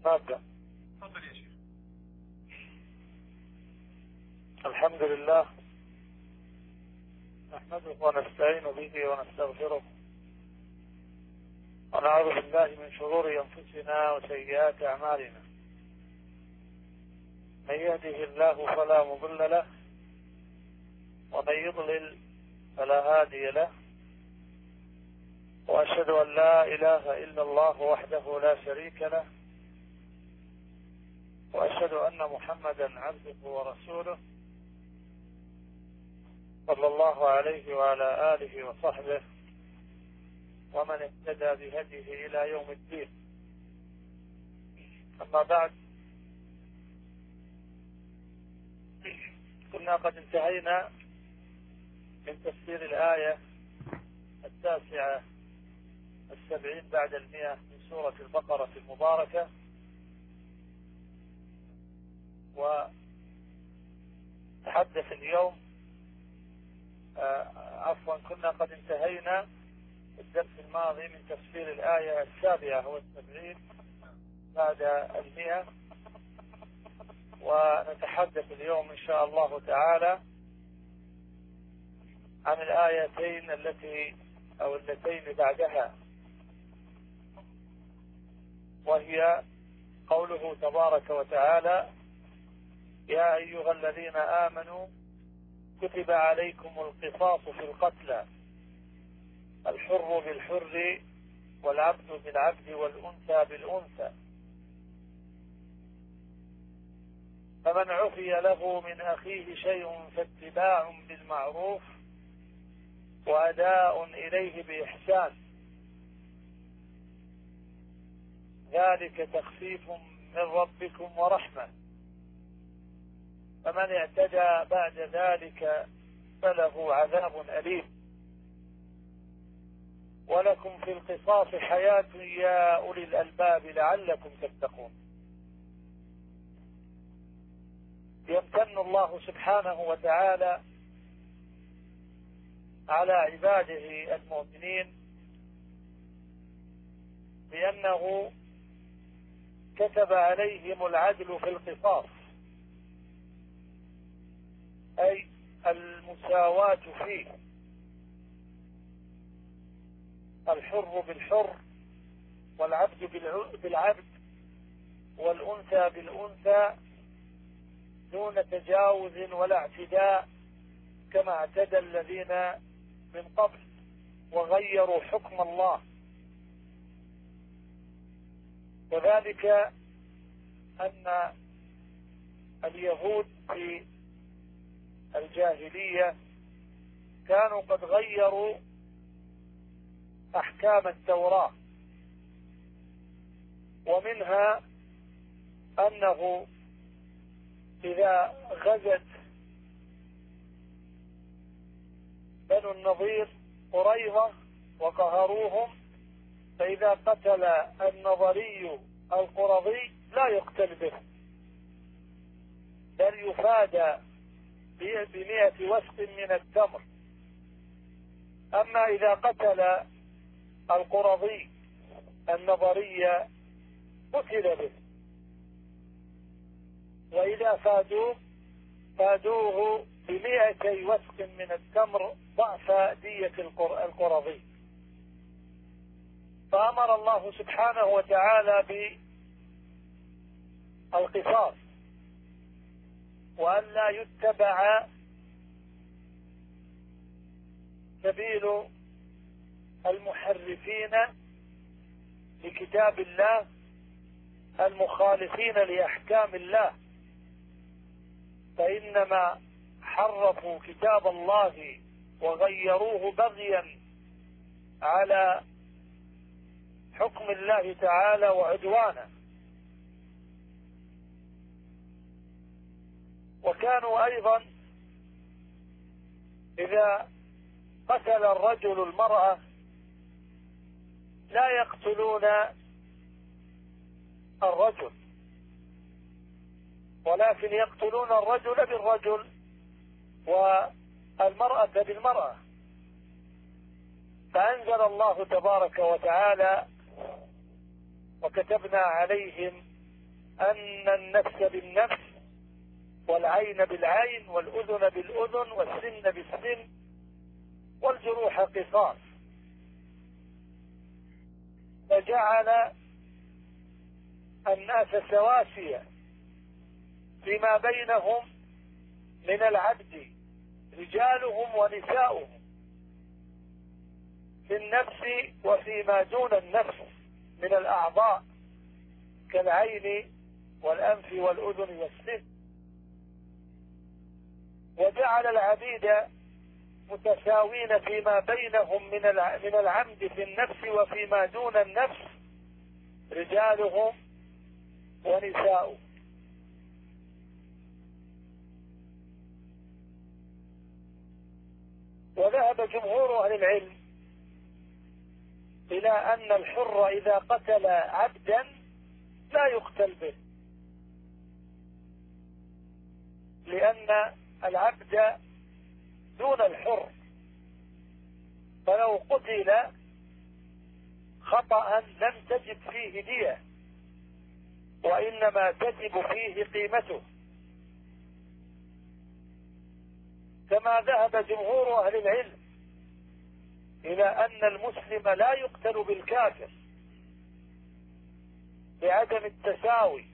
نبدأ. تفضل يا شيخ. الحمد لله نحمده ونستعين به ونستغفره ونعوذ بالله من شرور أنفسنا وسيئات أعمالنا. من يهده الله فلا مضل له ومن يضلل فلا هادي له، وأشهد أن لا إله إلا الله وحده لا شريك له، وأشهد أن محمدا عبده ورسوله صلى الله عليه وعلى آله وصحبه ومن اهتدى بهديه إلى يوم الدين. أما بعد، كنا قد انتهينا من تفسير الآية 79 بعد 100 من سورة البقرة المباركة، وتحدث اليوم كنا قد انتهينا الدرس الماضي من تفسير الآية 77 بعد 100، ونتحدث اليوم إن شاء الله تعالى عن الآيتين اللتين بعدها، وهي قوله تبارك وتعالى: يا أيها الذين آمنوا كتب عليكم القصاص في القتلى، الحر بالحر والعبد بالعبد والأنثى بالأنثى، فمن عفي له من أخيه شيء فاتباع بالمعروف وأداء إليه بإحسان، ذلك تخفيف من ربكم ورحمة، فمن اعتدى بعد ذلك فله عذاب أليم، ولكم في القصاص حياة يا أولي الألباب لعلكم تتقون. يمتن الله سبحانه وتعالى على عباده المؤمنين بأنه كتب عليهم العدل في القصاص، أي المساواة فيه، الحر بالحر والعبد بالعبد والأنثى بالأنثى دون تجاوز ولا اعتداء، كما اعتدى الذين من قبل وغيروا حكم الله. وذلك أن اليهود في الجاهلية كانوا قد غيروا أحكام التوراة، ومنها أنه إذا غزت بنو النضير قريظة وقهروهم، فإذا قتل النضري القرظي لا يقتل به، بل يفادى ب100 وسق من التمر. أما إذا قتل القرظي النضري قتل به، وإذا فادوه ب200 وسق من التمر ضعف دية القرظي. فأمر الله سبحانه وتعالى بالقصاص، وأن لا يتبع سبيل المحرفين لكتاب الله المخالفين لأحكام الله، فإنما حرفوا كتاب الله وغيروه بغيا على حكم الله تعالى وعدوانا. وكانوا أيضا إذا قتل الرجل المرأة لا يقتلون الرجل، ولكن يقتلون الرجل بالرجل والمرأة بالمرأة. فأنزل الله تبارك وتعالى: وكتبنا عليهم أن النفس بالنفس والعين بالعين والأذن بالأذن والسن بالسن والجروح قصاص، فجعل الناس سواسية فيما بينهم من العبد رجالهم ونساؤهم في النفس وفيما دون النفس من الأعضاء كالعين والأنف والأذن والسن، وجعل العبيد متساوين فيما بينهم من العمد في النفس وفيما دون النفس رجالهم ونساؤهم. وذهب جمهور أهل العلم إلى أن الحر إذا قتل عبدا لا يقتل به، لأن العبد دون الحر، فلو قتل خطأ لم تجب فيه دية، وإنما تجب فيه قيمته، كما ذهب جمهور أهل العلم إلى أن المسلم لا يقتل بالكافر بعدم التساوي.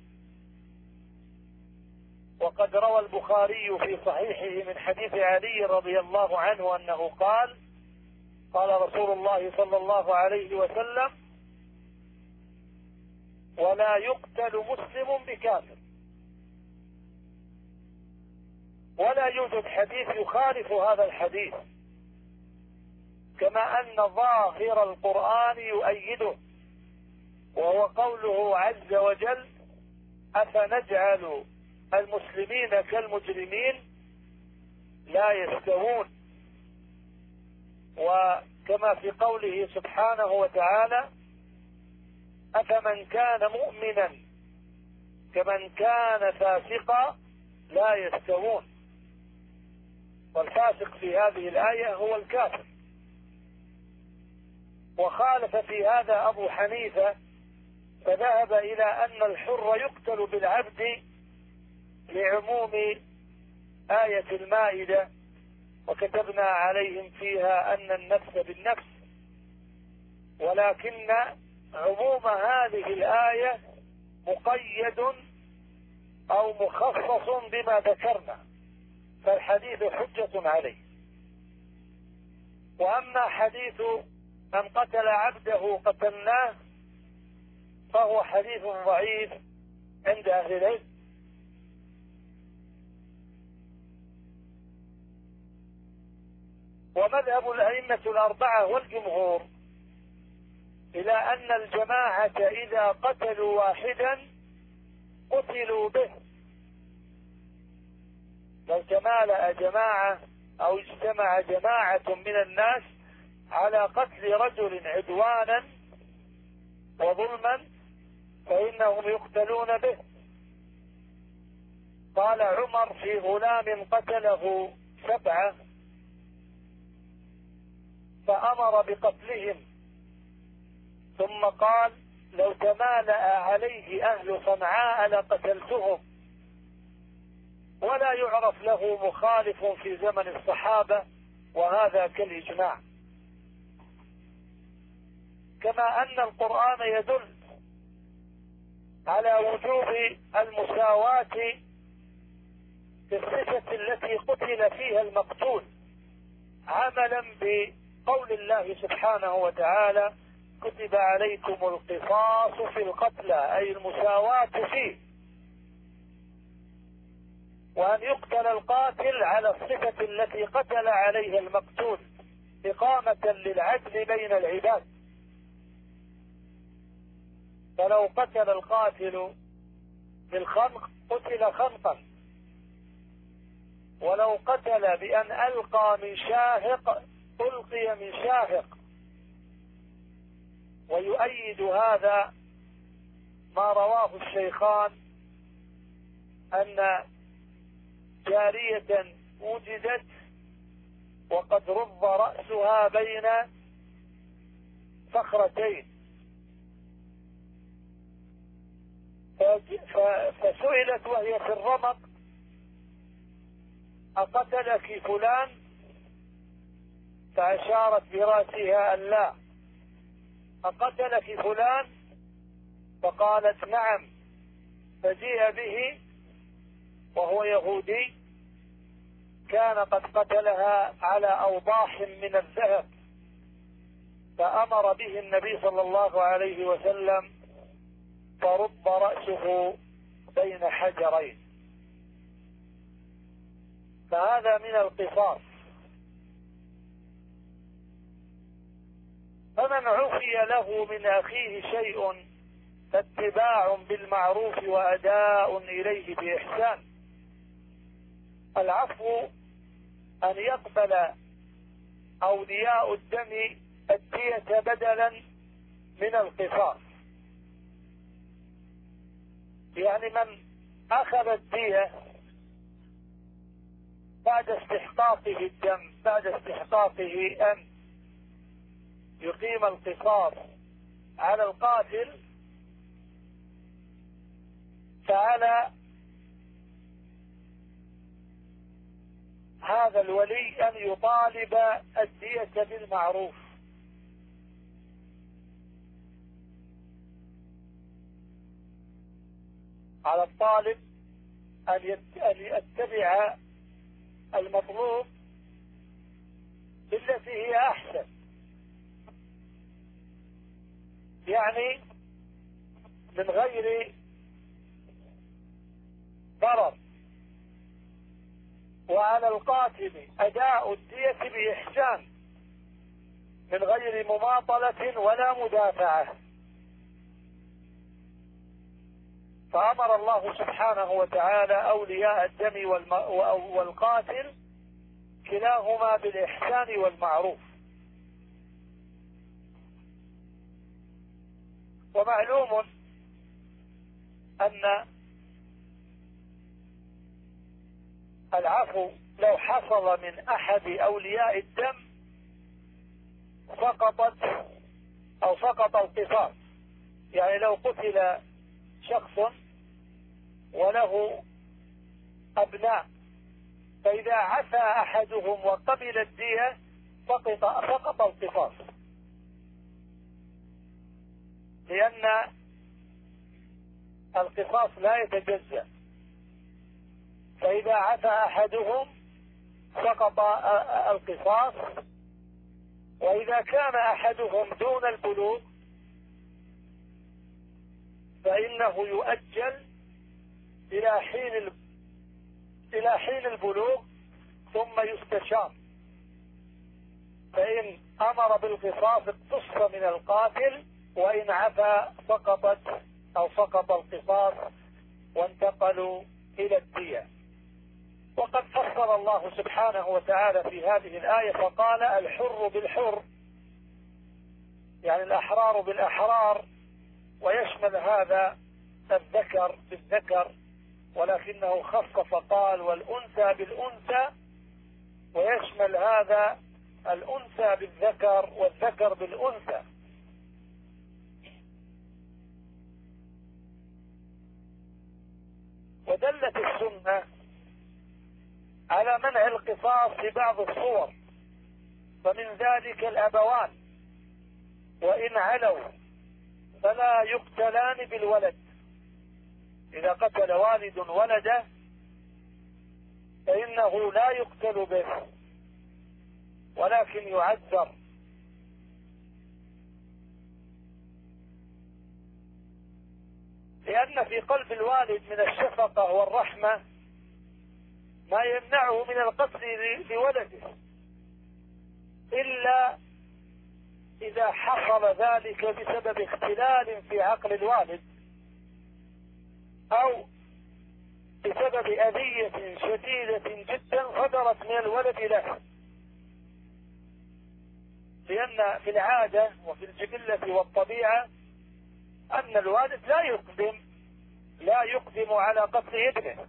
وقد روى البخاري في صحيحه من حديث علي رضي الله عنه أنه قال: قال رسول الله صلى الله عليه وسلم: ولا يقتل مسلم بكافر. ولا يوجد حديث يخالف هذا الحديث، كما أن ظاهر القرآن يؤيده، وهو قوله عز وجل: أفنجعل المسلمين كالمجرمين لا يستوون. وكما في قوله سبحانه وتعالى: أفمن كان مؤمنا كمن كان فاسقا لا يستوون. والفاسق في هذه الآية هو الكافر. وخالف في هذا أبو حنيفة، فذهب إلى أن الحر يقتل بالعبد لعموم آية المائدة: وكتبنا عليهم فيها أن النفس بالنفس. ولكن عموم هذه الآية مقيد أو مخصص بما ذكرنا، فالحديث حجة عليه. وأما حديث من قتل عبده قتلناه فهو حديث ضعيف عند أهل العلم. ومذهب الأئمة الأربعة والجمهور إلى أن الجماعة إذا قتلوا واحدا قتلوا به. لو تمالأ جماعة أو اجتمع جماعة من الناس على قتل رجل عدوانا وظلما فإنهم يقتلون به. قال عمر في غلام قتله 7 فأمر بقتلهم، ثم قال: لو تمالأ عليه أهل صنعاء لقتلتهم. ولا يعرف له مخالف في زمن الصحابة، وهذا كالإجماع. كما أن القرآن يدل على وجوب المساواة في الصفة التي قتل فيها المقتول، عملا بقول الله سبحانه وتعالى: كتب عليكم القصاص في القتلى، أي المساواة فيه. وأن يقتل القاتل على الصفة التي قتل عليها المقتول، إقامة للعدل بين العباد. فلو قتل القاتل بالخنق قتل خنقا، ولو قتل بأن ألقى من شاهق ألقي من شاهق. ويؤيد هذا ما رواه الشيخان أن جارية وجدت وقد رض رأسها بين صخرتين، فسئلت وهي في الرمق: أقتلك فلان؟ فأشارت برأسها أن لا. أقتلك فلان؟ فقالت نعم. فجيء به وهو يهودي، كان قد قتلها على أوضاح من الذهب، فأمر به النبي صلى الله عليه وسلم فرب رأسه بين حجرين. فهذا من القصاص. فمن عفي له من أخيه شيء فاتباع بالمعروف وأداء إليه بإحسان. العفو أن يقبل أولياء الدم الدية بدلا من القصاص. يعني من أخذ الدية بعد استحقاقه الدم، بعد استحقاقه أن يقيم القصاص على القاتل، فعلى هذا الولي أن يطالب الدية بالمعروف. على الطالب أن يتبع المطلوب بالتي هي أحسن، يعني من غير ضرر. وعلى القاتل أداء الدية بإحسان من غير مماطلة ولا مدافعة. فأمر الله سبحانه وتعالى أولياء الدم والقاتل كلاهما بالإحسان والمعروف. ومعلوم أن العفو لو حصل من أحد أولياء الدم سقط القصاص. يعني لو قتل شخص وله أبناء، فإذا عفى أحدهم وقبل الدية سقط القصاص، لأن القصاص لا يتجزأ. فإذا عفى أحدهم سقط القصاص. وإذا كان أحدهم دون البلوغ فإنه يؤجل إلى حين البلوغ ثم يستشار. فإن أمر بالقصاص اقتص من القاتل، وإن عفى سقط القصاص وانتقلوا إلى الدية. وقد فصل الله سبحانه وتعالى في هذه الآية فقال: الحر بالحر، يعني الأحرار بالأحرار، ويشمل هذا الذكر بالذكر، ولكنه خص فقال والأنثى بالأنثى، ويشمل هذا الأنثى بالذكر والذكر بالأنثى. ودلت السنة على منع القصاص في بعض الصور، فمن ذلك الأبوان وإن علوا فلا يقتلان بالولد. إذا قتل والد ولده فإنه لا يقتل به ولكن يعذر، لأن في قلب الوالد من الشفقة والرحمة ما يمنعه من القتل لولده، إلا إذا حصل ذلك بسبب اختلال في عقل الوالد أو بسبب أذية شديدة جدا صدرت من الولد له. لأن في العادة وفي الجبلة والطبيعة أن الوالد لا يقدم على قتل ابنه،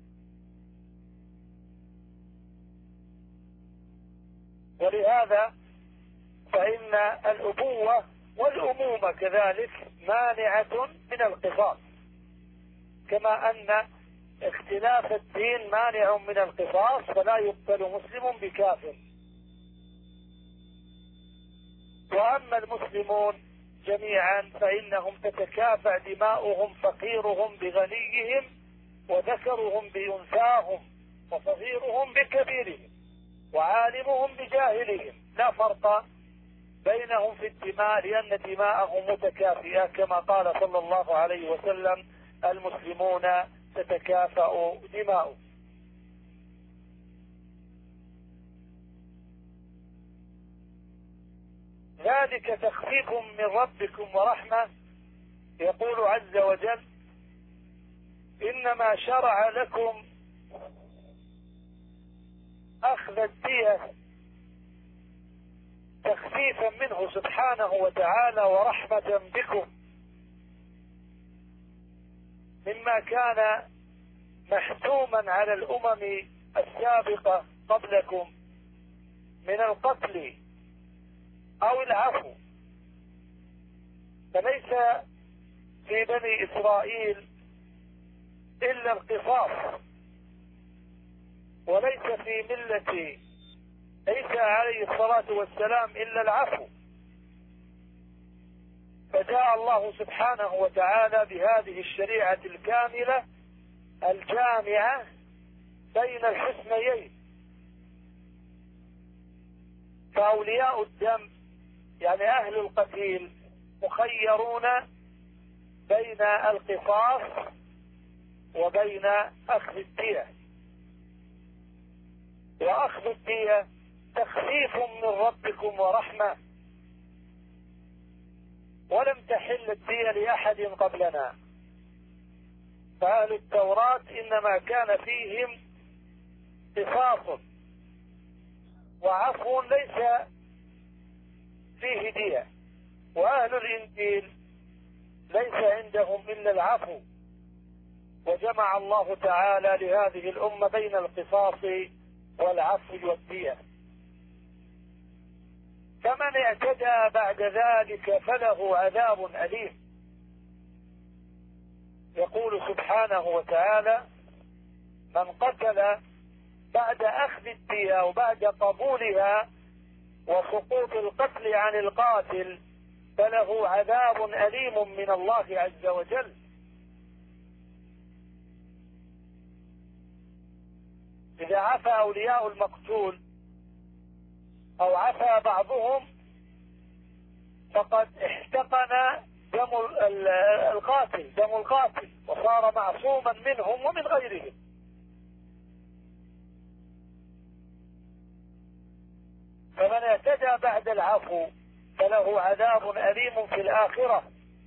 ولهذا فإن الأبوة والأمومة كذلك مانعة من القصاص. كما أن اختلاف الدين مانع من القصاص، فلا يقتل مسلم بكافر. وأما المسلمون جميعا فإنهم تتكافأ دماؤهم، فقيرهم بغنيهم، وذكرهم بأنثاهم، وصغيرهم بكبيرهم، وعالمهم بجاهلهم، لا فرق بينهم في الدماء، لأن دماءهم متكافئة، كما قال صلى الله عليه وسلم: المسلمون تتكافأ دماؤهم. ذلك تخفيف من ربكم ورحمة. يقول عز وجل: إنما شرع لكم أخذ الدية تخفيفا منه سبحانه وتعالى ورحمة بكم، مما كان محتوما على الأمم السابقة قبلكم من القتل أو العفو. فليس في بني إسرائيل إلا القصاص، وليس في ملة عيسى عليه الصلاة والسلام إلا العفو. فجاء الله سبحانه وتعالى بهذه الشريعة الكاملة الجامعة بين الحسنيين. فأولياء الدم يعني أهل القتيل مخيرون بين القصاص وبين أخذ الدية. وأخذ الدية تخفيف من ربكم ورحمة، ولم تحل الدية لأحد قبلنا. فأهل التوراة إنما كان فيهم قصاص وعفو ليس فيه دية، وأهل الإنجيل ليس عندهم إلا العفو. وجمع الله تعالى لهذه الأمة بين القصاص والعفو والدية. فمن اعتدى بعد ذلك فله عذاب أليم. يقول سبحانه وتعالى: من قتل بعد أخذ الدية وبعد قبولها وسقوط القتل عن القاتل فله عذاب أليم من الله عز وجل. إذا عفى أولياء المقتول أو عفى بعضهم فقد احتقن دم القاتل وصار معصوما منهم ومن غيرهم. فمن اعتدى بعد العفو فله عذاب أليم في الآخرة.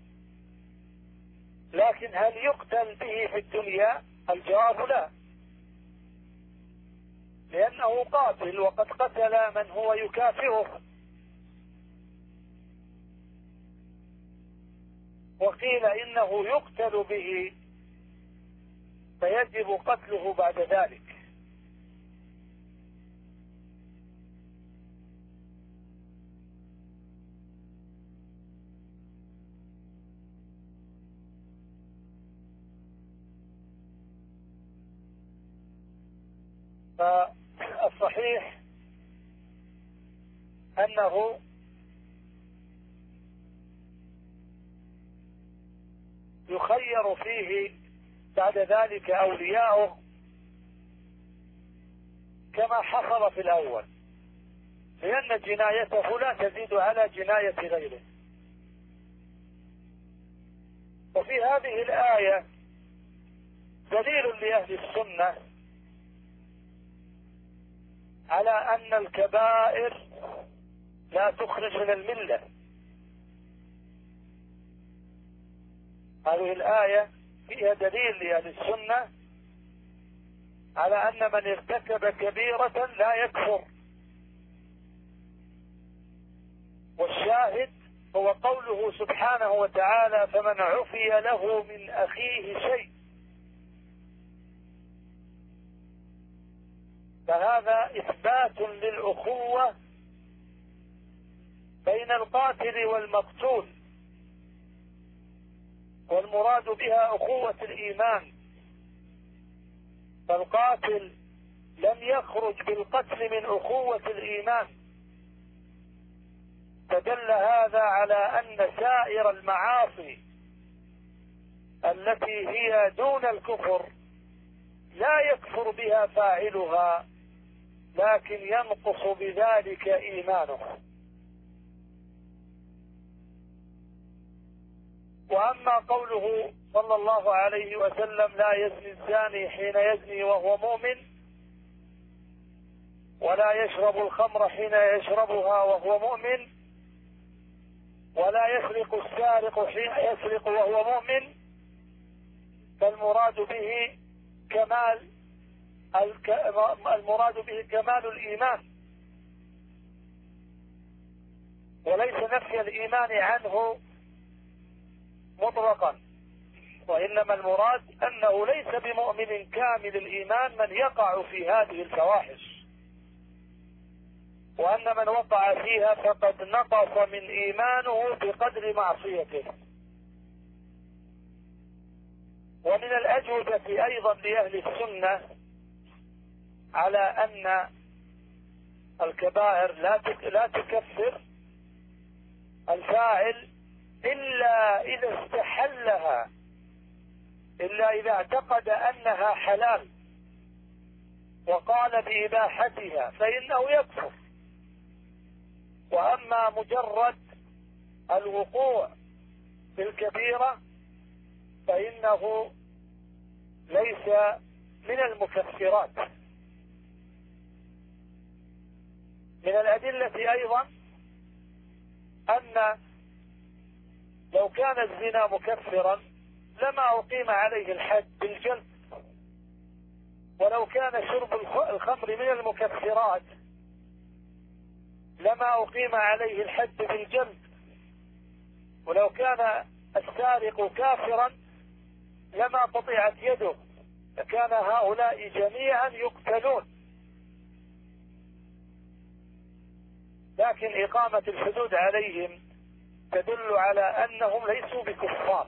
لكن هل يقتل به في الدنيا؟ الجواب لا، لأنه قاتل وقد قتل من هو يكافئه. وقيل إنه يقتل به فيجب قتله بعد ذلك. فالصحيح أنه يخير فيه بعد ذلك أولياؤه كما حصل في الأول، لأن جنايته لا تزيد على جناية غيره. وفي هذه الآية دليل لأهل السنة على أن الكبائر لا تخرج من الملة. هذه الآية فيها دليل لأهل السنة على أن من ارتكب كبيرة لا يكفر. والشاهد هو قوله سبحانه وتعالى: فمن عفي له من أخيه شيء. فهذا إثبات للأخوة بين القاتل والمقتول. والمراد بها أخوة الإيمان، فالقاتل لم يخرج بالقتل من أخوة الإيمان. فدل هذا على أن سائر المعاصي التي هي دون الكفر لا يكفر بها فاعلها، لكن ينقص بذلك إيمانه. وأما قوله صلى الله عليه وسلم لا يزني الزاني حين يزني وهو مؤمن، ولا يشرب الخمر حين يشربها وهو مؤمن، ولا يسرق السارق حين يسرق وهو مؤمن، فالمراد به كمال الإيمان، وليس نفي الإيمان عنه مطلقا، وإنما المراد أنه ليس بمؤمن كامل الإيمان من يقع في هذه الفواحش، وأن من وقع فيها فقد نقص من إيمانه بقدر معصيته. ومن الأجوبة أيضا لأهل السنة على أن الكبائر لا تكفر الفاعل إلا إذا استحلها، إلا إذا اعتقد أنها حلال وقال بإباحتها فإنه يكفر. وأما مجرد الوقوع في الكبيرة فإنه ليس من المكفرات. من الأدلة أيضا أن لو كان الزنا مكفرا لما أقيم عليه الحد بالجلد، ولو كان شرب الخمر من المكفرات لما أقيم عليه الحد بالجلد، ولو كان السارق كافرا لما قطعت يده، فكان هؤلاء جميعا يقتلون. لكن إقامة الحدود عليهم تدل على أنهم ليسوا بكفار،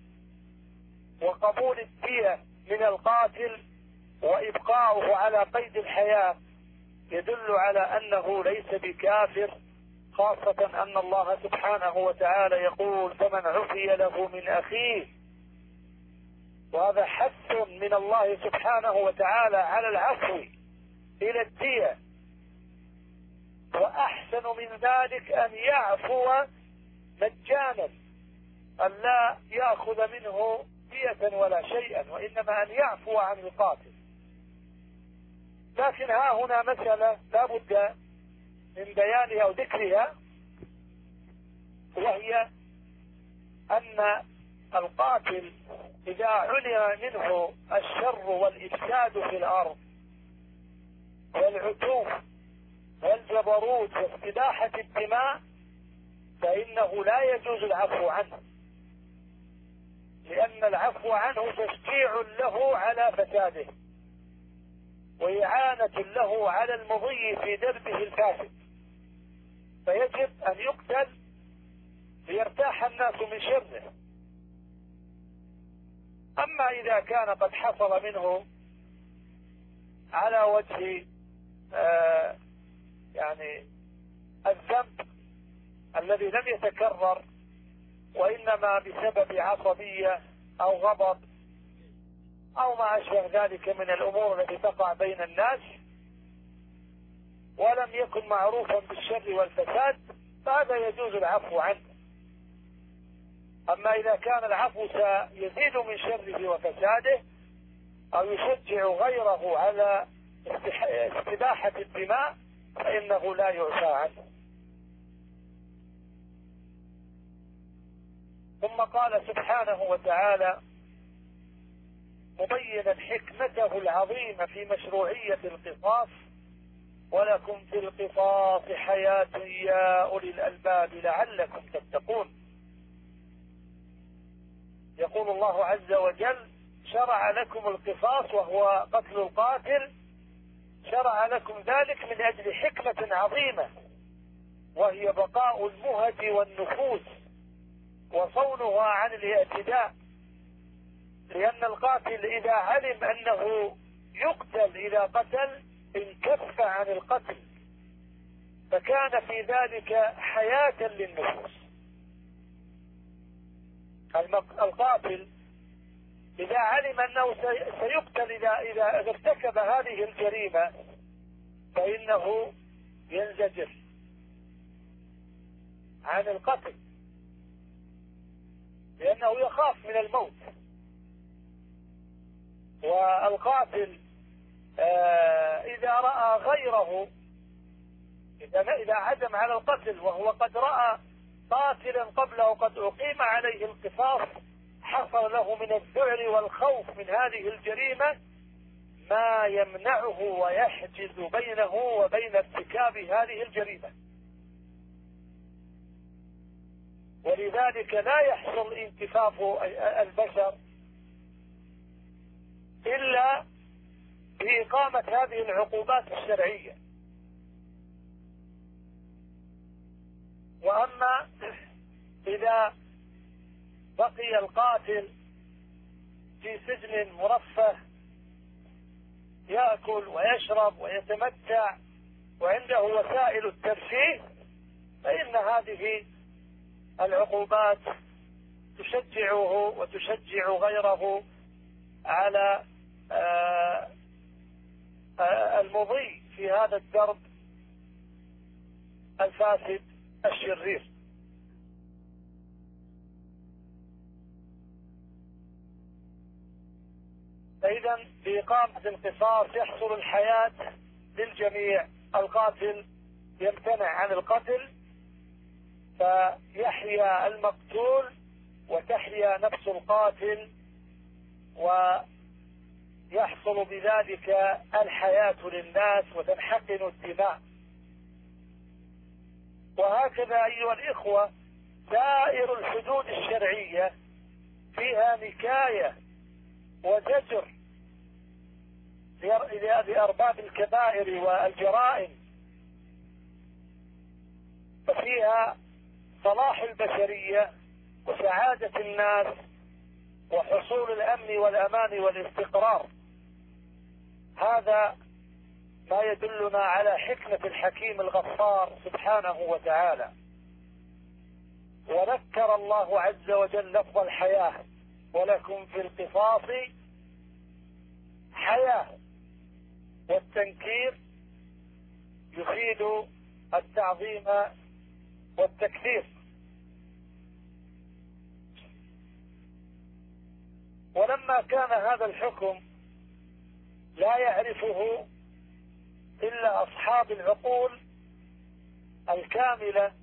وقبول الدية من القاتل وإبقاؤه على قيد الحياة يدل على أنه ليس بكافر، خاصة أن الله سبحانه وتعالى يقول فمن عفي له من أخيه، وهذا حث من الله سبحانه وتعالى على العفو إلى الدية. وأحسن من ذلك أن يعفو مجانا، أن لا يأخذ منه دية ولا شيئا، وإنما أن يعفو عن القاتل. لكن ها هنا مسألة لا بد من بيانها أو ذكرها، وهي أن القاتل إذا علم منه الشر والإفساد في الأرض والعتوف والجبروت واستباحة الدماء فإنه لا يجوز العفو عنه، لأن العفو عنه تشجيع له على فساده وإعانة له على المضي في دربه الفاسد، فيجب أن يقتل ليرتاح الناس من شره. أما إذا كان قد حصل منه على وجه يعني الذنب الذي لم يتكرر، وإنما بسبب عصبية أو غضب أو ما أشبه ذلك من الأمور التي تقع بين الناس، ولم يكن معروفا بالشر والفساد، فهذا يجوز العفو عنه. أما إذا كان العفو سيزيد من شره وفساده أو يشجع غيره على استباحة الدماء فإنه لا يعفى عنه. ثم قال سبحانه وتعالى مبينا حكمته العظيمة في مشروعية القصاص: ولكم في القصاص حياة يا أولي الألباب لعلكم تتقون. يقول الله عز وجل: شرع لكم القصاص وهو قتل القاتل، شرع لكم ذلك من أجل حكمة عظيمة، وهي بقاء المهج والنفوس وصونها عن الاعتداء لأن القاتل إذا علم أنه يقتل إذا قتل انكف عن القتل، فكان في ذلك حياة للنفوس. القاتل إذا علم أنه سيقتل إذا ارتكب هذه الجريمة فإنه ينزجر عن القتل، لأنه يخاف من الموت. والقاتل إذا رأى غيره، إذا عزم على القتل وهو قد رأى قاتلا قبله قد أقيم عليه القصاص، حصل له من الذعر والخوف من هذه الجريمة ما يمنعه ويحجز بينه وبين ارتكاب هذه الجريمة. ولذلك لا يحصل انكفاف البشر إلا بإقامة هذه العقوبات الشرعية. وأما إذا بقي القاتل في سجن مرفه يأكل ويشرب ويتمتع وعنده وسائل الترفيه، فإن هذه العقوبات تشجعه وتشجع غيره على المضي في هذا الدرب الفاسد الشرير. فإذا بإقامة القصاص يحصل الحياة للجميع. القاتل يمتنع عن القتل فيحيا المقتول وتحيا نفس القاتل، ويحصل بذلك الحياة للناس وتنحقن الدماء. وهكذا أيها الإخوة سائر الحدود الشرعية فيها نكاية وزجر لأرباب الكبائر والجرائم، ففيها صلاح البشرية وسعادة الناس وحصول الأمن والأمان والاستقرار. هذا ما يدلنا على حكمة الحكيم الغفار سبحانه وتعالى. وذكر الله عز وجل لفظ الحياة: ولكم في القصاص حياة، والتنكير يفيد التعظيم والتكثير. ولما كان هذا الحكم لا يعرفه إلا أصحاب العقول الكاملة،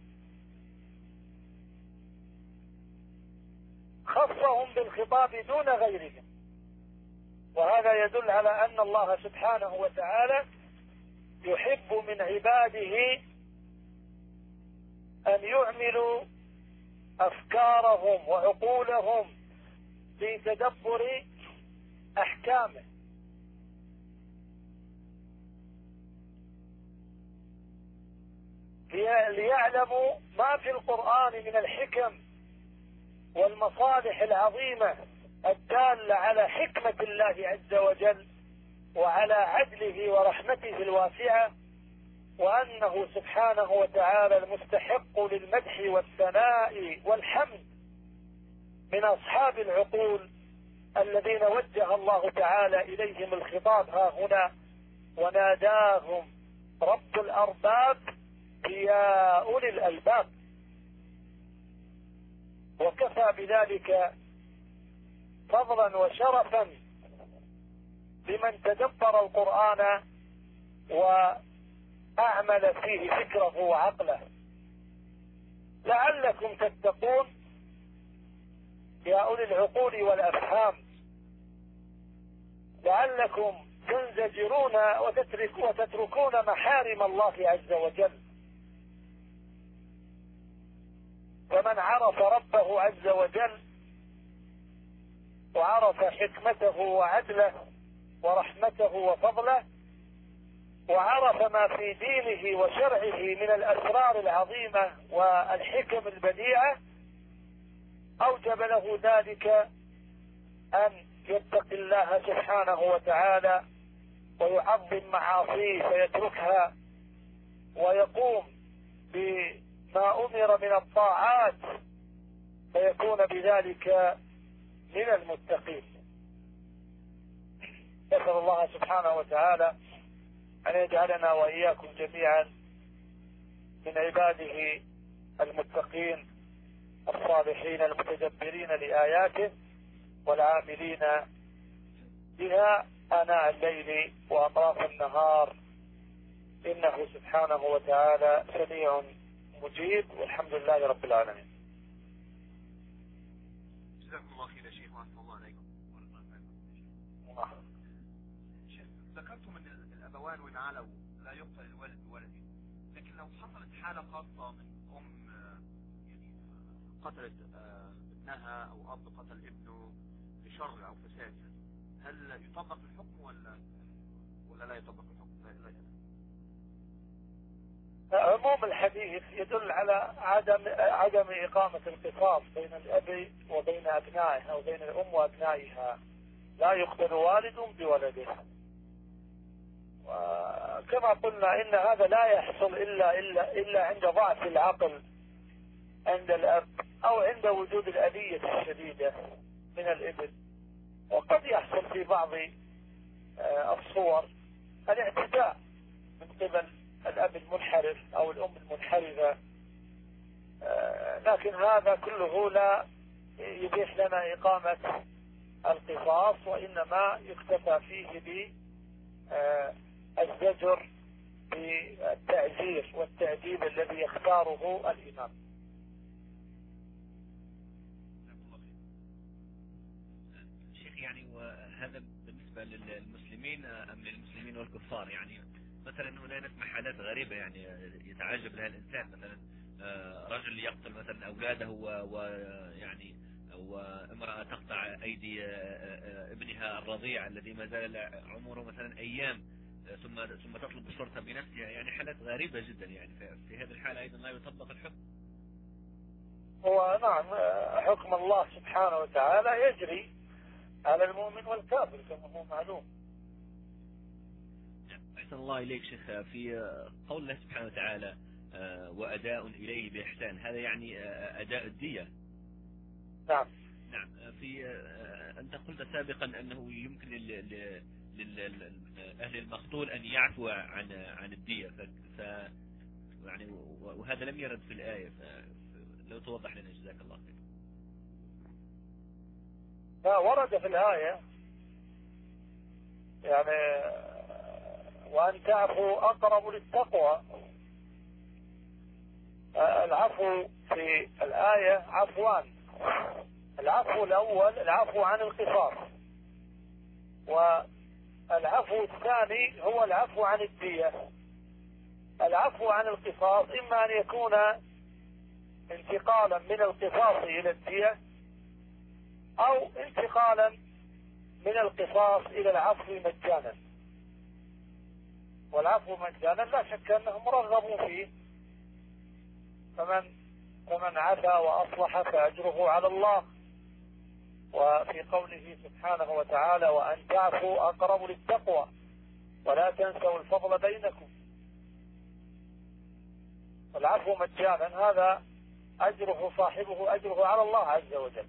خصهم بالخطاب دون غيرهم. وهذا يدل على أن الله سبحانه وتعالى يحب من عباده أن يعملوا أفكارهم وعقولهم في تدبر أحكامه. ليعلموا ما في القرآن من الحكم والمصالح العظيمة الدالة على حكمة الله عز وجل وعلى عدله ورحمته الواسعة، وأنه سبحانه وتعالى المستحق للمدح والثناء والحمد من أصحاب العقول الذين وجه الله تعالى إليهم الخطاب ها هنا: وناداهم رب الأرباب يا أولي الألباب. وكفى بذلك فضلا وشرفا لمن تدبر القرآن وأعمل فيه فكره وعقله. لعلكم تتقون يا أولي العقول والأفهام، لعلكم تنزجرون وتتركون محارم الله عز وجل. فمن عرف ربه عز وجل وعرف حكمته وعدله ورحمته وفضله وعرف ما في دينه وشرعه من الأسرار العظيمة والحكم البديعة، أوجب له ذلك أن يتقي الله سبحانه وتعالى ويعظم معاصيه فيتركها ويقوم بما أمر من الطاعات فيكون بذلك من المتقين. نسأل الله سبحانه وتعالى أن يجعلنا وإياكم جميعا من عباده المتقين الصالحين المتدبرين لآياته والعاملين بها آناء الليل وأطراف النهار، إنه سبحانه وتعالى سميع مجيب، والحمد لله رب العالمين. جزاكم الله خير يا شيخ وأحسن الله عليكم. شيخ، ذكرتم أن الأبوان وإن علوا لا يقتل الوالد بولده، لكن لو حصلت حالة خاصة من يعني قتلت ابنها أو أب قتل ابنه لشر أو فساد، هل يطبق الحكم ولا لا يطبق الحكم؟ عموم الحديث يدل على عدم إقامة القصاص بين الأب وبين أبنائه أو بين الأم وأبنائها. لا يقتل والد بولده. وكما قلنا إن هذا لا يحصل إلا عند ضعف العقل عند الأب أو عند وجود الأذية الشديدة من الابن. وقد يحصل في بعض الصور الاعتداء من قبل الأب المنحرف أو الأم المنحرفة، لكن هذا كله لا يبيح لنا إقامة القصاص، وإنما يكتفى فيه بالزجر بالتعزير والتأديب الذي يختاره الإمام. شيخ، يعني وهذا بالنسبة للمسلمين أم للمسلمين والكفار؟ يعني مثلا هنا نسمع حالات غريبة يعني يتعجب لها الإنسان، مثلا رجل يقتل مثلا أولاده ويعني وامرأة تقطع أيدي ابنها الرضيع الذي ما زال عمره مثلا أيام ثم تطلب بصورتها بنفسها، يعني حالات غريبة جدا. يعني في هذه الحالة أيضا لا يطبق الحكم. هو نعم، حكم الله سبحانه وتعالى يجري على المؤمن والكافر كما هو معلوم. أحسن الله إليك شيخ، في قول الله سبحانه وتعالى وأداء إليه بإحسان، هذا يعني أداء الدية. نعم. في أنت قلت سابقا أنه يمكن لأهل المقتول أن يعفو عن الدية، يعني وهذا لم يرد في الآية، فلو توضح لنا جزاك الله خير. لا، ورد في الآية يعني وأن تعفوا أقرب للتقوى. العفو في الآية عفوان. العفو الأول العفو عن القصاص، والعفو الثاني هو العفو عن الدية. العفو عن القصاص إما أن يكون انتقالا من القصاص إلى الدية، أو انتقالا من القصاص إلى العفو مجانا. والعفو مجانا لا شك أنهم مرغبون فيه، فمن عفا وأصلح فأجره على الله. وفي قوله سبحانه وتعالى وأن تعفوا أقرب للتقوى ولا تنسوا الفضل بينكم. والعفو مجانا هذا أجره صاحبه أجره على الله عز وجل.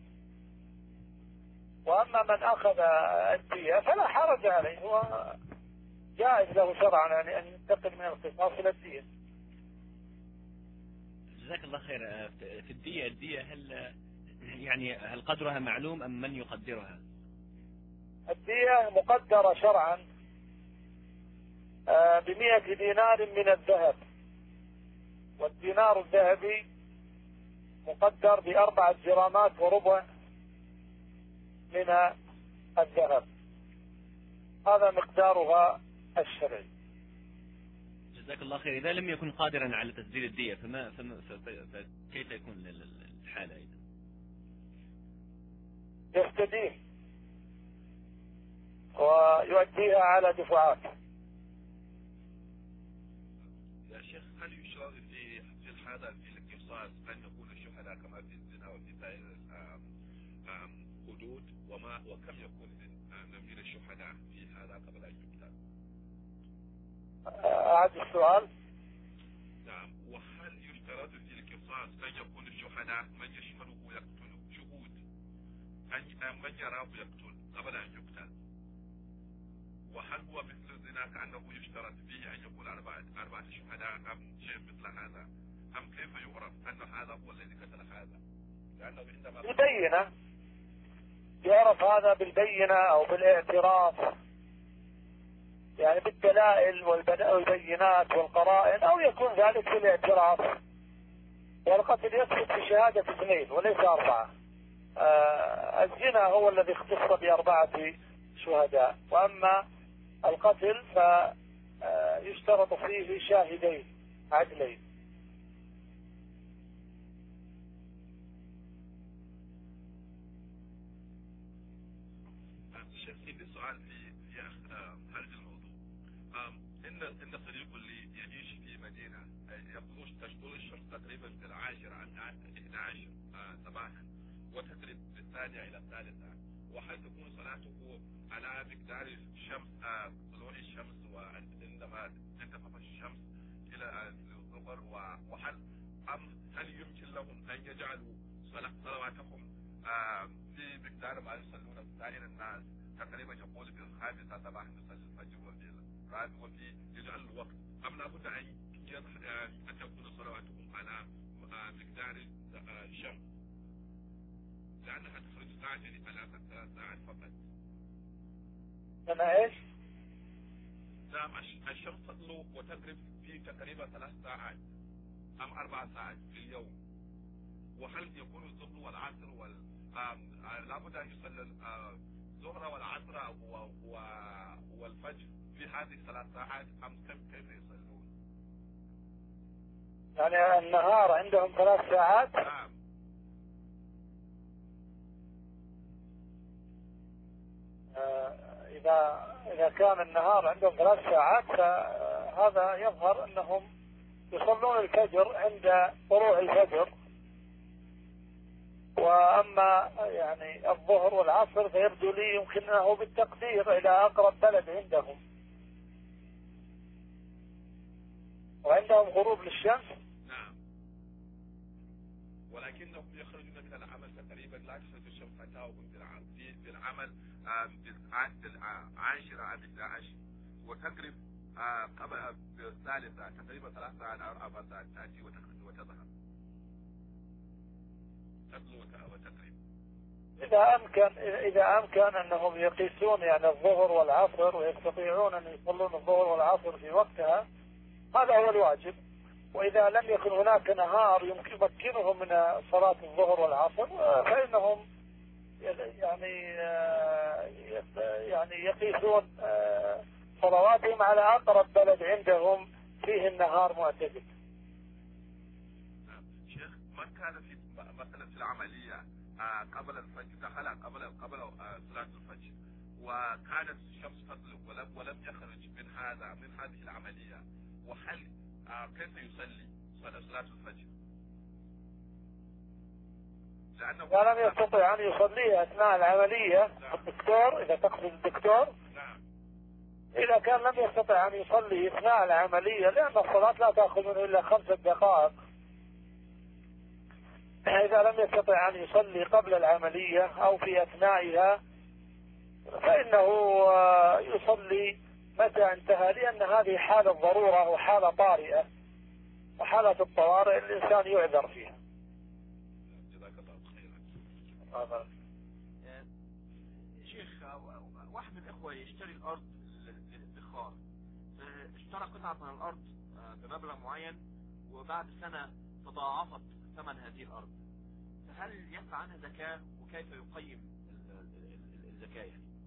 وأما من أخذ الدية فلا حرج عليه، وجائز له شرعا أن ينتقل من القصاص إلى الدية. جزاك الله خير. في الدية هل قدرها معلوم أم من يقدرها؟ الدية مقدرة شرعا ب100 دينار من الذهب، والدينار الذهبي مقدر ب4 جرامات وربع من الذهب. هذا مقدارها الشرعي. جزاك الله خير. إذا لم يكن قادرا على تسديد الدية فكيف يكون الحالة إذا؟ يستدين ويؤديها على دفعات. يا شيخ، هل يشار في الحالة في القصاص أن يكون الشهداء كما في الزنا وفي سائر الحدود وكم يكون من الشهداء في هذا قبل أن يقتل؟ أعد السؤال. نعم. وهل يشترط في القصاص أن يكون الشهداء من يشهده يقتل شهود من يراه يقتل قبل أن يقتل؟ وهل هو مثل الزنا كأنه يشترط فيه أن يكون أربعة شهداء أم شيء مثل هذا؟ أم كيف يعرف أن هذا هو الذي قتل هذا؟ لأنه عندما بالبينة، يعرف هذا بالبينة أو بالاعتراف، يعني بالدلائل والبينات والقرائن، أو يكون ذلك بالاعتراف. والقتل يثبت بشهادة 2 وليس 4. الزنا هو الذي اختص ب4 شهداء، وأما القتل فيشترط فيه شاهدين عدلين. شايفين السؤال في خارج الموضوع. إن صديق لي يعيش في مدينة تشغل الشمس تقريبا في 11 صباحا وتقرب بالثانية إلى الثالثة، وهل تكون صلاته على مقدار الشمس طلوع الشمس وعندما تنتفخ الشمس إلى الظهر، هل يمكن لهم أن يجعلوا صلواتهم في مقدار ما يصلون سائر الناس تقريبا يقول في 5 صباحا يصلي الفجر وفي الرابع وفي يجعل الوقت، أم لابد أن تكون صلواتهم على مقدار الشمس لأنها تخرج ساعتين على 3 ساعات فقط؟ أنا إيش؟ نعم. الشمس تطلع وتغرب في تقريبا 3 ساعات أم 4 ساعات في اليوم، وهل يكون الظهر والعصر لابد أن يصلي الظهر والعصر والفجر في هذه 3 ساعات أم كيف يصلون؟ يعني النهار عندهم 3 ساعات؟ نعم. إذا كان النهار عندهم 3 ساعات فهذا يظهر أنهم يصلون الفجر عند طلوع الفجر، وأما يعني الظهر والعصر فيبدو لي يمكنه بالتقدير إلى أقرب بلد عندهم، وعندهم غروب للشمس. نعم. ولكنهم يخرجون من العمل تقريبا لا تخرج الشمس حتى هم في العمل بالعاشرة أو 11 وتقرب قبل الثالثة تقريبا 3 ساعات أو 4 ساعات تأتي وتظهر تبلغ وتقرب. إذا أمكن أنهم يقيسون يعني الظهر والعصر ويستطيعون أن يصلون الظهر والعصر في وقتها، هذا هو الواجب. وإذا لم يكن هناك نهار يمكنهم من صلاة الظهر والعصر فإنهم يعني يقيسون صلواتهم على أقرب بلد عندهم فيه النهار معتدل. شيخ، من كان في مثلا في العملية قبل الفجر دخل قبل صلاة الفجر وكانت الشمس تطلع ولم يخرج من هذه العملية، وهل كيف يصلي صلاة الفجر؟ لا، لم يستطيع أن يصليها أثناء العملية. نعم. الدكتور، إذا تقصد الدكتور. نعم. إذا كان لم يستطع أن يصلي أثناء العملية، لأن الصلاة لا تأخذ منه إلا 5 دقائق، إذا لم يستطع أن يصلي قبل العملية أو في أثنائها فإنه يصلي متى انتهى، لأن هذه حالة ضرورة وحالة طارئة، وحالة الطوارئ الإنسان يعذر فيها. شيخ، واحد من الإخوة يشتري الأرض للادخار، اشترى قطعة من الأرض بمبلغ معين وبعد سنة تضاعفت ثمن هذه الأرض، فهل يدفع عنها زكاة وكيف يقيم الزكاة؟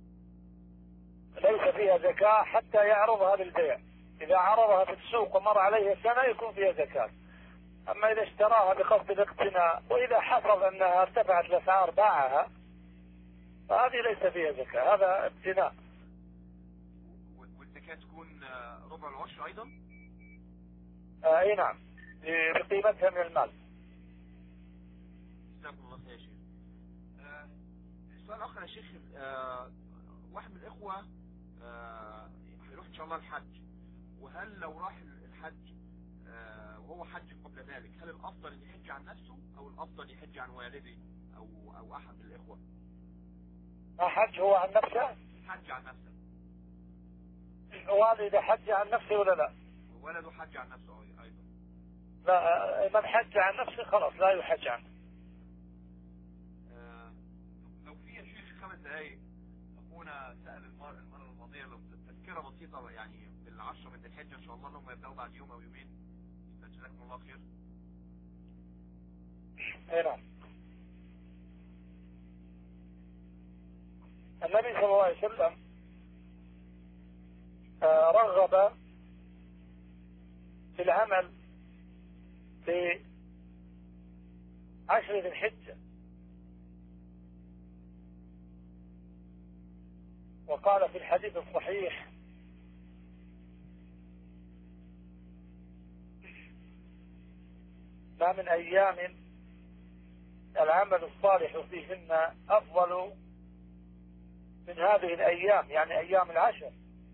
ليس فيها زكاة حتى يعرضها للبيع. إذا عرضها في السوق ومر عليها سنة يكون فيها زكاة. أما إذا اشتراها بقصد الاقتناء وإذا حصل أنها ارتفعت الأسعار باعها فهذه ليس فيها زكاة، هذا ابتناء. والزكاة تكون ربع العشر أيضا؟ أي نعم، بقيمتها من المال. جزاكم الله خير يا شيخ. السؤال الآخر يا شيخ، واحد من الإخوة هيروح إن شاء الله الحج، وهل لو راح الحج وهو حج قبل ذلك، هل الأفضل أن يحج عن نفسه أو الأفضل يحج عن والده أو أحد الإخوة؟ حج هو عن نفسه؟ حج عن نفسه. والده حج عن نفسه ولا لا؟ ولده حج عن نفسه أيضا. لا، من حج عن نفسه خلاص لا يحج عنه. لو في يا شيخ 5 دقايق، أخونا سأل المرة الماضية لو تذكرة بسيطة يعني بالعشرة من الحجة إن شاء الله، لهم يبدأوا بعد يوم أو يومين، جزاكم الله خير. نعم. النبي صلى الله عليه وسلم رغب في العمل في 10 ذي الحجة، وقال في الحديث الصحيح: ما من أيام العمل الصالح فيهن أفضل من هذه الأيام، يعني أيام العشر.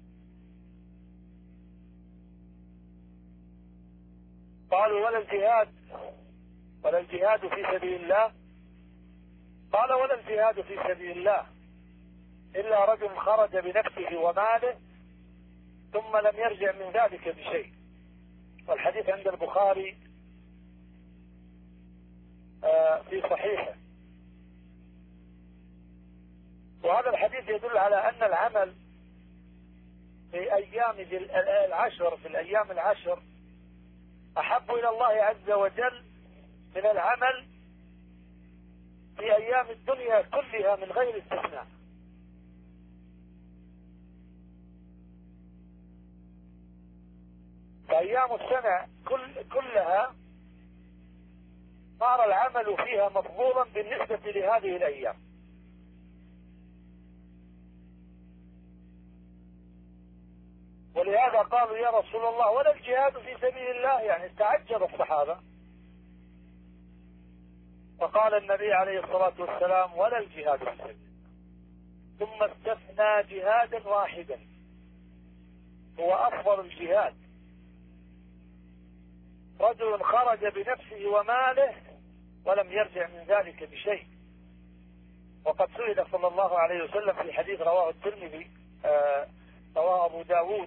قالوا: ولا الجهاد في سبيل الله؟ قال: ولا الجهاد في سبيل الله إلا رجل خرج بنفسه وماله ثم لم يرجع من ذلك بشيء. والحديث عند البخاري في صحيحه. وهذا الحديث يدل على أن العمل في أيام العشر، في الأيام العشر، أحب إلى الله عز وجل من العمل في أيام الدنيا كلها من غير استثناء. فأيام السنة كلها صار العمل فيها مفضولا بالنسبة لهذه الأيام. ولهذا قالوا: يا رسول الله ولا الجهاد في سبيل الله؟ يعني استعجل الصحابة. فقال النبي عليه الصلاة والسلام: ولا الجهاد في سبيل الله. ثم استثنى جهادا واحدا هو أفضل الجهاد: رجل خرج بنفسه وماله ولم يرجع من ذلك بشيء. وقد سئل صلى الله عليه وسلم في حديث رواه الترمذي، رواه أبو داود،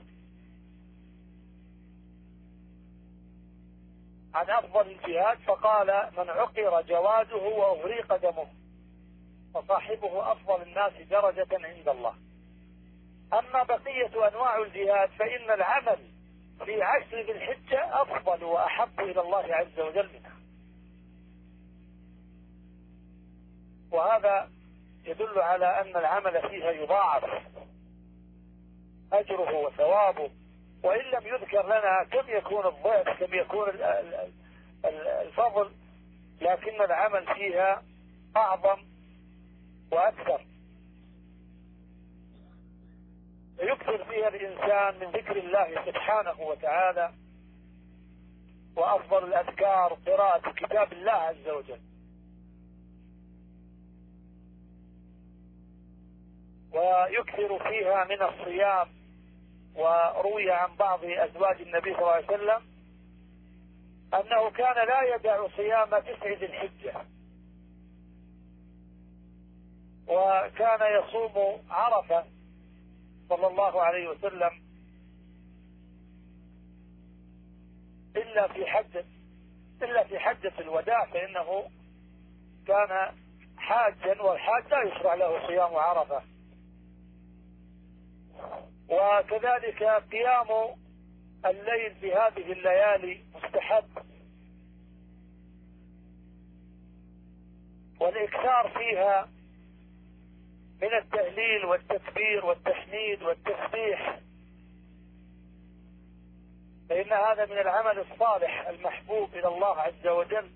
عن أفضل الجهاد، فقال: من عقر جواده وأغريق دمه فصاحبه أفضل الناس درجة عند الله. أما بقية أنواع الجهاد فإن العمل في 10 ذي الحجة أفضل وأحب إلى الله عز وجل منها. وهذا يدل على أن العمل فيها يضاعف أجره وثوابه، وإن لم يذكر لنا كم يكون الضعف، كم يكون الفضل، لكن العمل فيها أعظم وأكثر. يكثر فيها الإنسان من ذكر الله سبحانه وتعالى، وأفضل الأذكار قراءة كتاب الله عز وجل. ويكثر فيها من الصيام. وروي عن بعض أزواج النبي صلى الله عليه وسلم أنه كان لا يدع صيام 9 ذي الحجة، وكان يصوم عرفة صلى الله عليه وسلم إلا في حجة الوداع، فإنه كان حاجا، والحاج لا يشرع له صيام عرفة. وكذلك قيام الليل في هذه الليالي مستحب، والإكثار فيها من التهليل والتكبير والتحميد والتسبيح، فإن هذا من العمل الصالح المحبوب إلى الله عز وجل.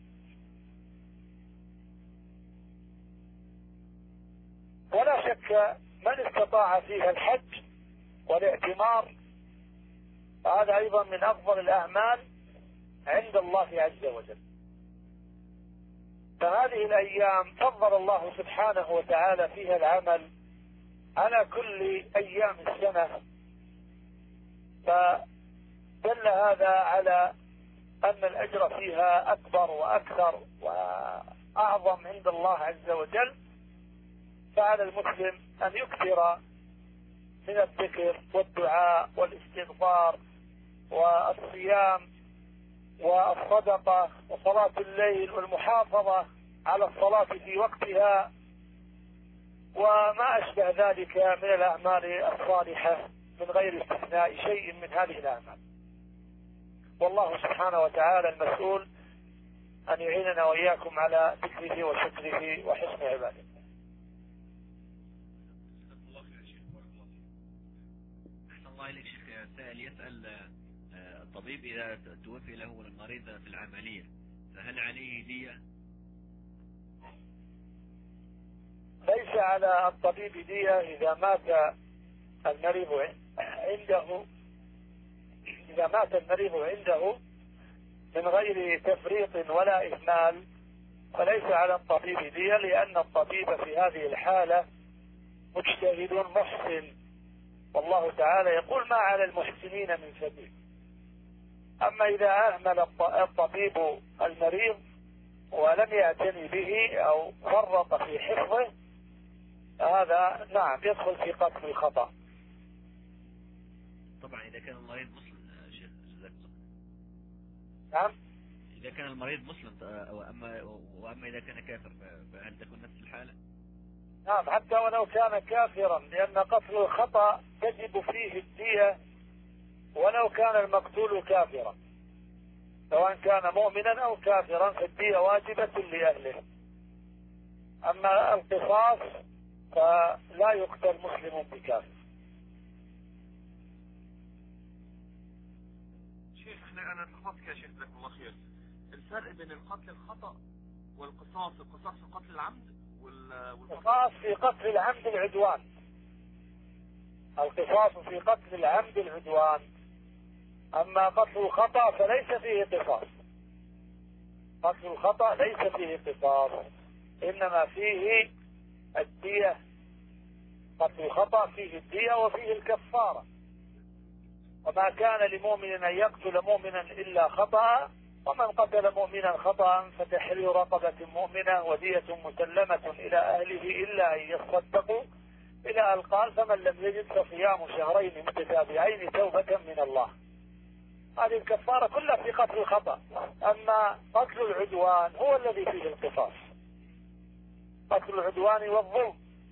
ولا شك من استطاع فيها الحج والاعتمار فهذا أيضا من أفضل الأعمال عند الله عز وجل. فهذه الأيام فضل الله سبحانه وتعالى فيها العمل على كل أيام السنة، فدل هذا على أن الأجر فيها أكبر وأكثر وأعظم عند الله عز وجل. فعلى المسلم أن يكثر من الذكر والدعاء والاستغفار والصيام والصدقة وصلاة الليل والمحافظة على الصلاة في وقتها وما أشبه ذلك من الأعمال الصالحة من غير استثناء شيء من هذه الأعمال. والله سبحانه وتعالى المسؤول أن يعيننا وإياكم على ذكره وشكره وحسن عبادته. أحسن الله إليك شيخ. سائل يسأل الطبيب إذا توفي له المريض في العملية فهل عليه دية؟ ليس على الطبيب دية إذا مات المريض عنده، إذا مات المريض عنده من غير تفريط ولا إهمال فليس على الطبيب دية، لأن الطبيب في هذه الحالة مجتهد محسن، والله تعالى يقول ما على المحسنين من سبيل. أما إذا أهمل الطبيب المريض ولم يعتني به أو فرط في حفظه هذا نعم يدخل في قتل الخطأ. طبعا إذا كان المريض مسلم شيخ. نعم إذا كان المريض مسلم وأما إذا كان كافر فهل تكون نفس الحالة؟ نعم حتى ولو كان كافرا، لأن قتل الخطأ تجب فيه الدية ولو كان المقتول كافرا، سواء كان مؤمنا أو كافرا فالدية واجبة لأهله. أما القصاص فلا يقتل مسلم بكافر. شيخ أنا اتلخبطت يا شيخ جزاكم الله خير. الفرق بين القتل الخطأ والقصاص، القصاص في قتل العمد القصاص في قتل العمد العدوان. القصاص في قتل العمد العدوان، أما قتل الخطأ فليس فيه قصاص. قتل الخطأ ليس فيه قصاص، إنما فيه الدية. قتل الخطأ فيه الدية وفيه الكفارة. وما كان لمؤمن أن يقتل مؤمنا إلا خطأ، ومن قتل مؤمنا خطأ فتحرير رقبة مؤمنة ودية مسلمة إلى أهله إلا أن يصدقوا إلى أن قال فمن لم يجد فصيام شهرين متتابعين توبة من الله. هذه الكفارة كلها في قتل الخطأ. أما قتل العدوان هو الذي فيه القصاص، قتل العدوان والظلم،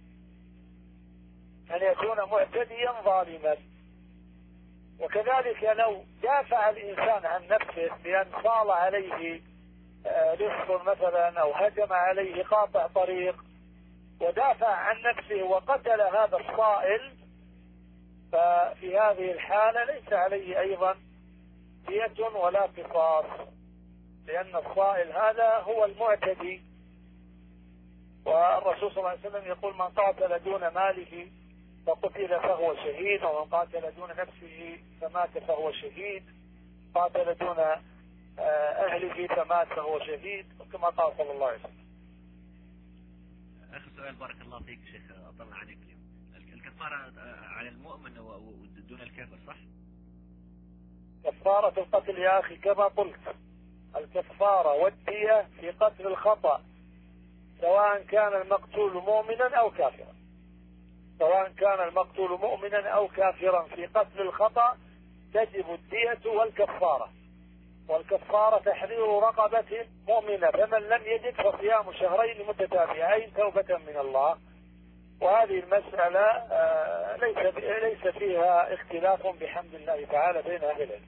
أن يكون معتديا ظالما. وكذلك لو دافع الإنسان عن نفسه بأن صال عليه رزق مثلا أو هجم عليه قاطع طريق ودافع عن نفسه وقتل هذا الصائل، ففي هذه الحالة ليس عليه أيضا دية ولا قصاص، لأن الصائل هذا هو المعتدي. والرسول صلى الله عليه وسلم يقول من قاتل دون ماله فقتل فهو شهيد، ومن قاتل دون نفسه فمات فهو شهيد، قاتل دون أهله فمات فهو شهيد، كما قال صلى الله عليه وسلم. آخر سؤال بارك الله فيك شيخ، أطلع عليك اليوم. الكفارة على المؤمن ودون الكافر صح؟ كفارة القتل يا أخي كما قلت، الكفارة والدية في قتل الخطأ سواء كان المقتول مؤمنا أو كافرا، سواء كان المقتول مؤمنا أو كافرا في قتل الخطأ تجب الدية والكفارة. والكفارة تحرير رقبة مؤمنة، فمن لم يجد فصيام شهرين متتابعين توبة من الله. وهذه المسألة ليس فيها اختلاف بحمد الله تعالى بين أهل العلم.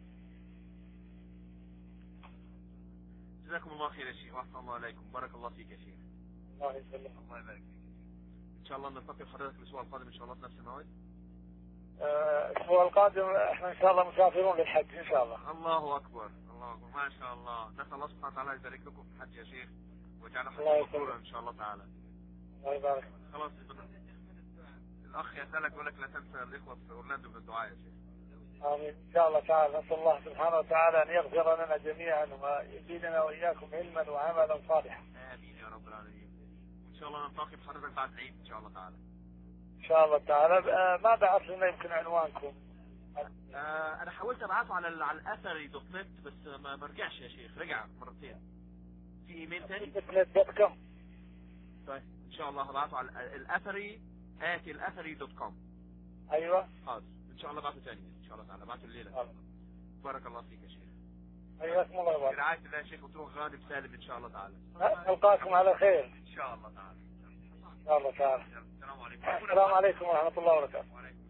جزاكم الله خير يا شيخ، واحسن الله عليكم، بارك الله فيك يا شيخ. الله يسلمك. الله يبارك فيك. ان شاء الله نلتقي بحضرتك الاسبوع القادم ان شاء الله في نفس الموعد. الاسبوع القادم احنا ان شاء الله مسافرون للحج ان شاء الله. الله اكبر الله اكبر، ما شاء الله. نسال الله سبحانه وتعالى يبارك لكم في الحج يا شيخ ويجعله حج مبرورا ان شاء الله تعالى. الله يبارك. خلاص الاخ يسالك يقول لك لا تنسى الاخوه في اورلاندو من الدعاء يا شيخ. آمين إن شاء الله تعالى. نسأل الله سبحانه وتعالى أن يغفر لنا جميعا ويزيدنا وإياكم علما وعملا صالحا. آمين يا رب العالمين. وإن شاء الله نلتقي بحضرتك بعد العيد إن شاء الله تعالى. إن شاء الله تعالى. ما بعث لنا يمكن عنوانكم؟ أنا حاولت أبعثه على الأثري دوت نت بس ما رجعش يا شيخ، رجع مرتين. في إيميل تاني؟ .net.com. طيب إن شاء الله هبعثه على الأثري.com. أيوة. حاضر إن شاء الله بعثه تاني إن شاء الله تعالى، بعثه الليلة. بارك الله فيك يا شيخ. حياكم الله وبارك. برعاية الله يا شيخ، وتروح غانم سالم إن شاء الله تعالى. نلقاكم على خير. إن شاء الله تعالى. إن شاء الله تعالى. السلام عليكم. السلام عليكم ورحمة الله وبركاته. وعليكم